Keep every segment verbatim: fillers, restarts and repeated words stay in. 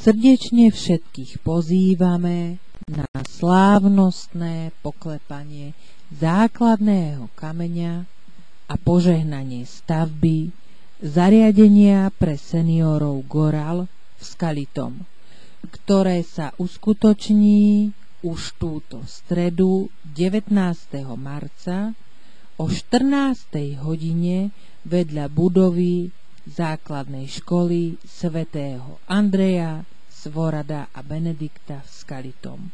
Srdečne všetkých pozývame na slávnostné poklepanie základného kameňa a požehnanie stavby zariadenia pre seniorov Goral v Skalitom, ktoré sa uskutoční už túto stredu devätnásteho marca o štrnástej hodine vedľa budovy základnej školy svätého Andreja, Svorada a Benedikta v Skalitom.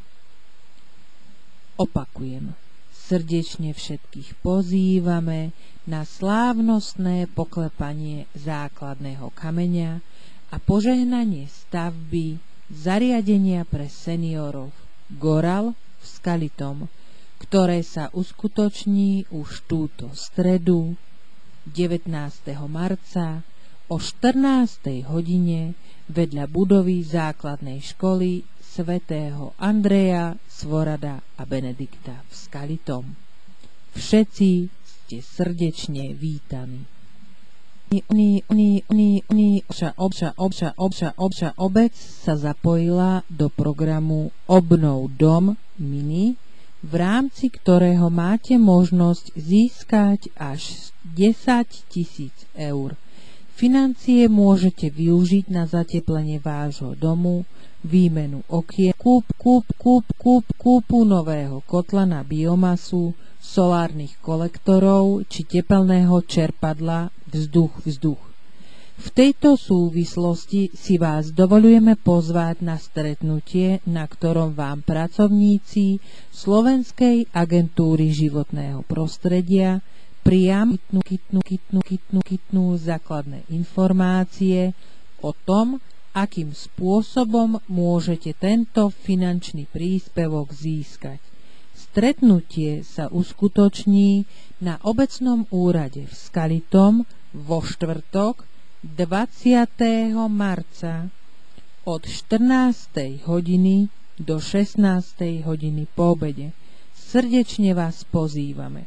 Opakujem, srdečne všetkých pozývame na slávnostné poklepanie základného kameňa a požehnanie stavby zariadenia pre seniorov Goral v Skalitom, ktoré sa uskutoční už túto stredu devätnásteho marca o štrnástej hodine vedľa budovy základnej školy svätého Andreja, Svorada a Benedikta v Skalitom. Všetci ste srdečne vítaní. Uni, uni, uni, uni, obša, obša, obša, obša, obša, obec sa zapojila do programu Obnov dom mini, v rámci ktorého máte možnosť získať až desať tisíc eur. Financie môžete využiť na zateplenie vášho domu, výmenu okien, kúp, kúp, kúp, kúp, kúpu nového kotla na biomasu, solárnych kolektorov či tepelného čerpadla vzduch, vzduch. V tejto súvislosti si vás dovoľujeme pozvať na stretnutie, na ktorom vám pracovníci Slovenskej agentúry životného prostredia priam kytnú, kytnú, kytnú, kytnú, kytnú základné informácie o tom, akým spôsobom môžete tento finančný príspevok získať. Stretnutie sa uskutoční na obecnom úrade v Skalitom vo štvrtok dvadsiateho marca od štrnástej hodiny do šestnástej hodiny po obede. Srdečne vás pozývame.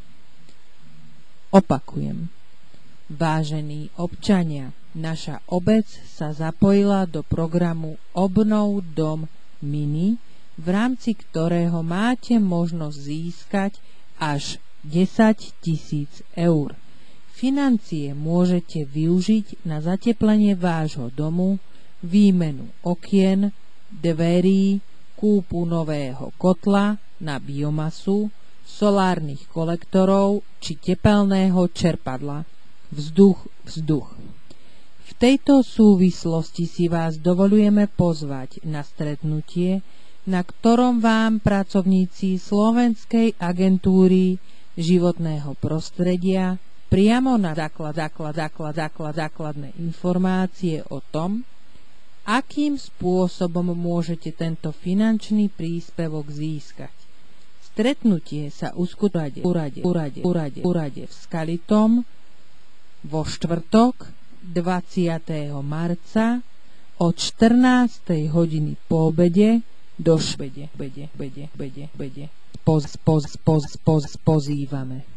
Opakujem, vážení občania, naša obec sa zapojila do programu Obnov dom mini, v rámci ktorého máte možnosť získať až desať tisíc eur. Financie môžete využiť na zateplenie vášho domu, výmenu okien, dverí, kúpu nového kotla na biomasu, solárnych kolektorov či tepelného čerpadla vzduch, vzduch. V tejto súvislosti si vás dovoľujeme pozvať na stretnutie, na ktorom vám pracovníci Slovenskej agentúry životného prostredia priamo na základ, základ, základ, základ, základné informácie o tom, akým spôsobom môžete tento finančný príspevok získať. Stretnutie sa uskutoční v úrade, úrade, úrade, úrade v Skalitom vo štvrtok dvadsiateho marca od štrnástej hodiny po obede do švede, bede, bede, bede, bede. Poz, poz, poz, poz, pozývame.